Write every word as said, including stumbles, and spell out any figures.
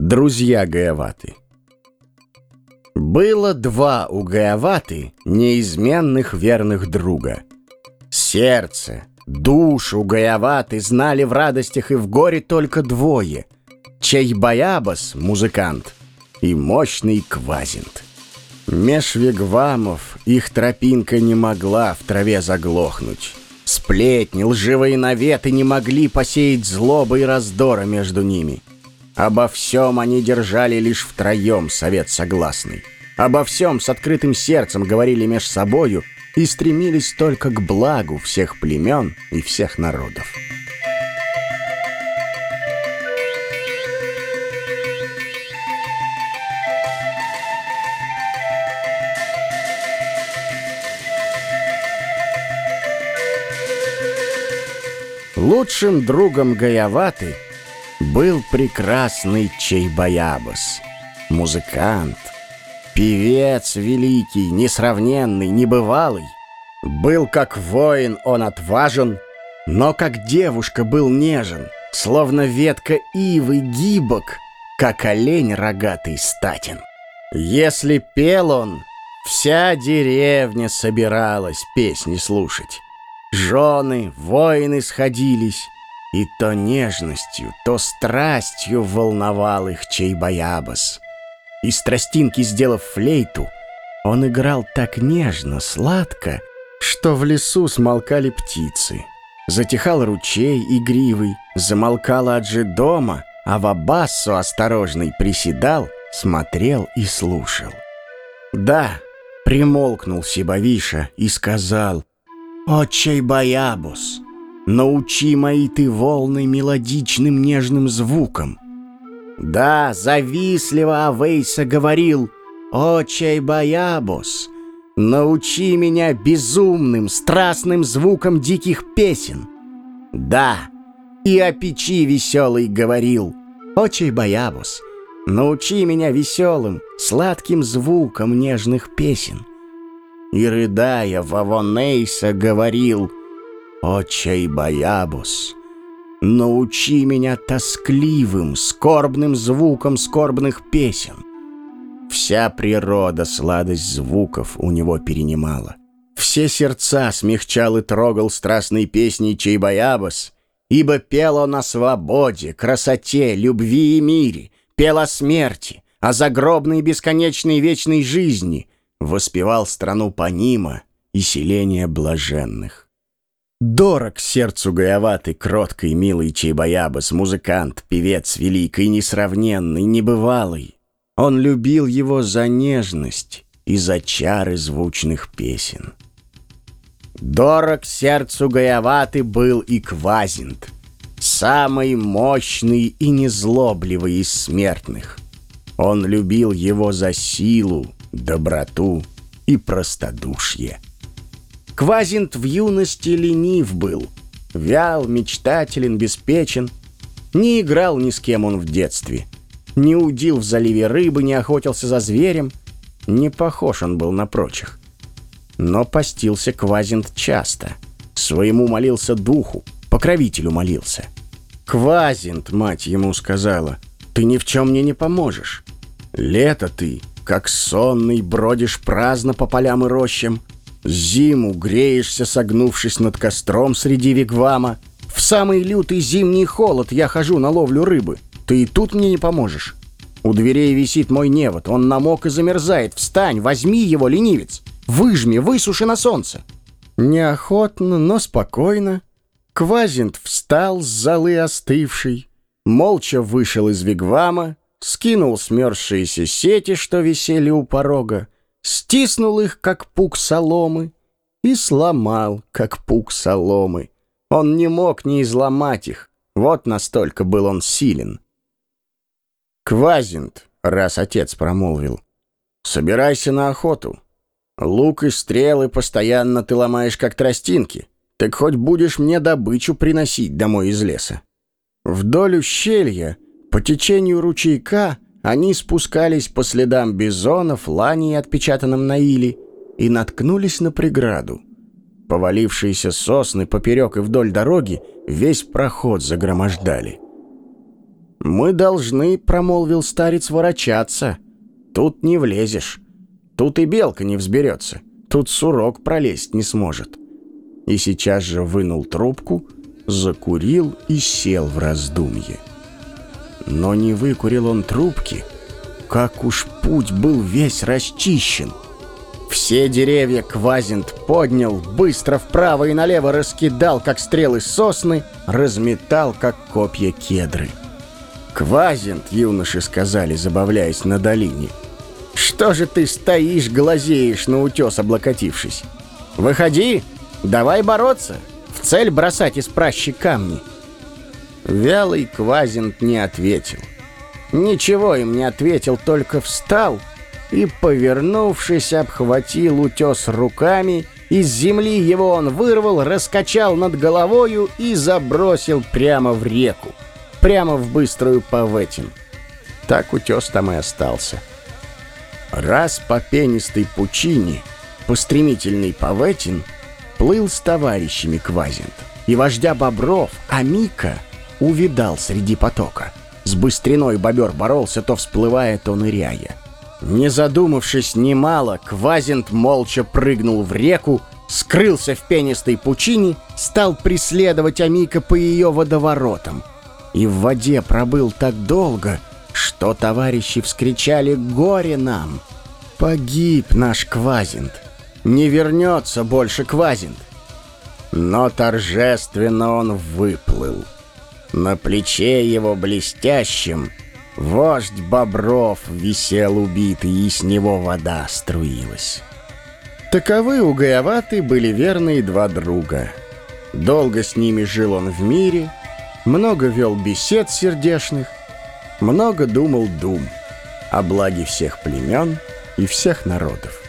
Друзья Гаяваты. Было два у Гаяваты неизменных верных друга. Сердце, душу Гаяваты знали в радостях и в горе только двое: Чайбаябас, музыкант, и мощный Квазинт. Меж вигвамов их тропинка не могла в траве заглохнуть. Сплетни, лживые наветы не могли посеять злобы и раздора между ними. Обо всем они держали лишь втроем совет согласный. Обо всем с открытым сердцем говорили меж собою и стремились только к благу всех племен и всех народов. Лучшим другом Гаяваты был прекрасный Чайбаябас, музыкант, певец великий, несравненный, небывалый. Был как воин он отважен, но как девушка был нежен, словно ветка ивы гибок, как олень рогатый статен. Если пел он, вся деревня собиралась песни слушать. Жены, воины сходились, и то нежностью, то страстью волновал их Чайбаябас. Из тростинки сделав флейту, он играл так нежно, сладко, что в лесу смолкали птицы. Затихал ручей игривый, замолкала аджидома, а вабассо осторожный приседал, смотрел и слушал. Да, примолкнул Сибавиша и сказал: «О, Чайбаябас, научи мои ты волны мелодичным нежным звуком». Да, завистливо Авейса говорил: «О, Чайбаябас, научи меня безумным, страстным звуком диких песен». Да, и о печи веселый говорил: «О, Чайбаябас, научи меня веселым, сладким звуком нежных песен». И, рыдая, Вавонейса говорил: «О, Чайбаябас, научи меня тоскливым, скорбным звуком скорбных песен». Вся природа сладость звуков у него перенимала. Все сердца смягчал и трогал страстной песней Чайбаябас, ибо пел он о свободе, красоте, любви и мире, пел о смерти, о загробной бесконечной вечной жизни, воспевал страну Панима и селение блаженных. Дорог сердцу Гаяваты кроткий, милый Чайбаябас, музыкант, певец великий, несравненный, небывалый. Он любил его за нежность и за чары звучных песен. Дорог сердцу Гаяваты был и Квазинт, самый мощный и незлобливый из смертных. Он любил его за силу, доброту и простодушие. Квазинт в юности ленив был, вял, мечтателен, беспечен. Не играл ни с кем он в детстве, не удил в заливе рыбы, не охотился за зверем. Не похож он был на прочих. Но постился Квазинт часто, своему молился духу, покровителю молился. «Квазинт, мать ему сказала, ты ни в чем мне не поможешь. Лето ты, как сонный, бродишь праздно по полям и рощам. Зиму греешься, согнувшись над костром среди вигвама. В самый лютый зимний холод я хожу на ловлю рыбы. Ты и тут мне не поможешь. У дверей висит мой невод, он намок и замерзает. Встань, возьми его, ленивец, выжми, высуши на солнце». Неохотно, но спокойно Квазинт встал с золы остывшей, молча вышел из вигвама, скинул смерзшиеся сети, что висели у порога, стиснул их, как пук соломы, и сломал, как пук соломы. Он не мог не изломать их, вот настолько был он силен. «Квазинт, раз отец промолвил, собирайся на охоту. Лук и стрелы постоянно ты ломаешь, как тростинки, так хоть будешь мне добычу приносить домой из леса». Вдоль ущелья, по течению ручейка, они спускались по следам бизонов, ланей, отпечатанным на иле, и наткнулись на преграду. Повалившиеся сосны поперек и вдоль дороги весь проход загромождали. «Мы должны, — промолвил старец, — ворочаться. Тут не влезешь. Тут и белка не взберется. Тут сурок пролезть не сможет». И сейчас же вынул трубку, закурил и сел в раздумье. Но не выкурил он трубки, как уж путь был весь расчищен. Все деревья Квазент поднял, быстро вправо и налево раскидал, как стрелы сосны, разметал, как копья кедры. «Квазент, — юноши сказали, забавляясь на долине, — что же ты стоишь, глазеешь на утес, облокотившись? Выходи, давай бороться, в цель бросать из пращи камни». Вялый Квазент не ответил. Ничего им не ответил, только встал и, повернувшись, обхватил утес руками, из земли его он вырвал, раскачал над головою и забросил прямо в реку, прямо в быструю Паветин. Так утес там и остался. Раз по пенистой пучине, по стремительной Паветин, плыл с товарищами Квазент, и вождя бобров, Амика, увидал среди потока. С быстриной бобер боролся, то всплывая, то ныряя. Не задумавшись немало, Квазент молча прыгнул в реку, скрылся в пенистой пучине, стал преследовать Амика по ее водоворотам. И в воде пробыл так долго, что товарищи вскричали: «Горе нам! Погиб наш Квазент! Не вернется больше Квазент!» Но торжественно он выплыл. На плече его блестящем вождь бобров висел убитый, и с него вода струилась. Таковы у Гаяваты были верные два друга. Долго с ними жил он в мире, много вел бесед сердечных, много думал дум о благе всех племен и всех народов.